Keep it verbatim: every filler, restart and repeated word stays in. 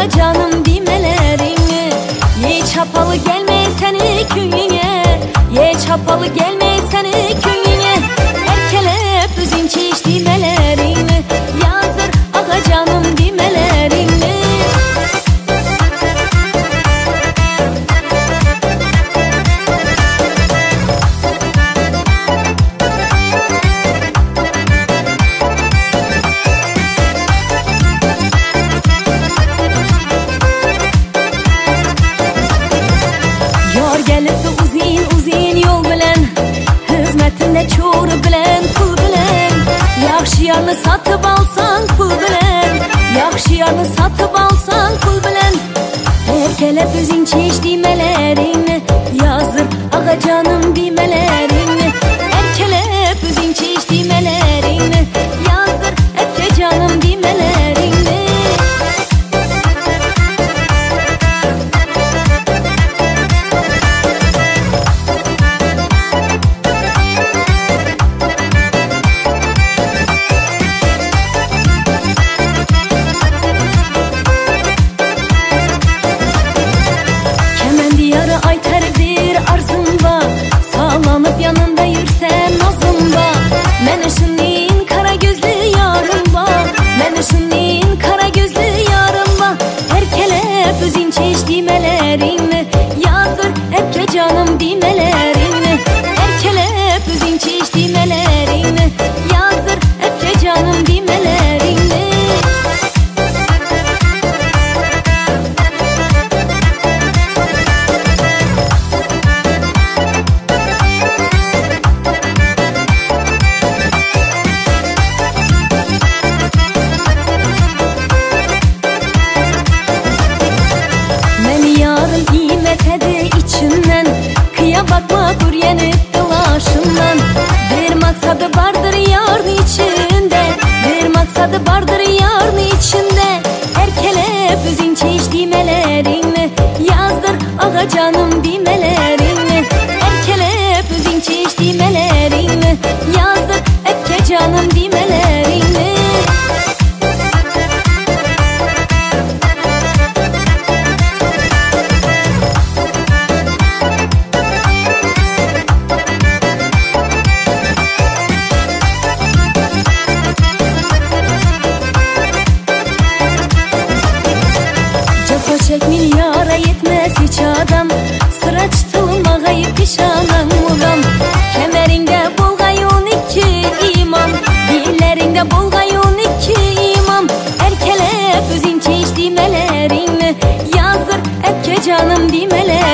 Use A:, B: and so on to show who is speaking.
A: ağa canım dimelerini. Ye çapalı gelme seni köyüne, ye çapalı gelme seni köyüne. Erkelep üzün çiş dimelerini, yazır ağa canım dimelerini. Gelibdi uzun uzun yol bilen, hizmetinde çoğru bilen, pul bilen. Yaxşı yarını satıp alsan pul bilen, yaxşı yarını satıp alsan pul bilen. Erkelep özün çeş dimelerini, yazdır ağa canım dimelerini. Erkelep özün çeş dimelerini, yazdır eke canım dimelerini. Yanında yürsen nazımda, mene şunnin kara gözlü yarım var, mene şunnin kara gözlü yarım var. Erkelep özün çeş dimelerini, yazdır hepke canım dimelerini. Erkelep özün çeş dimelerini, yazdır hepke canım dimelerini. İçinden kıya bakma dur yenip dolaşından. Bir maksadı vardır yarın içinde, bir maksadı vardır yarın içinde. Erkelep özün çeş dimelerini, yazdır ağa canım dimelerini. Erkelep özün çeş dimelerini, yazdır eke canım dimelerini. Çek milyara yetmez hiç adam, sıra çıtılmağayı pişanan ulam. Kemerinde bolgayun iki imam, dillerinde bolgayun iki imam. Erkelep özün çeş dimelerini, yazdır eke canım dimelerini.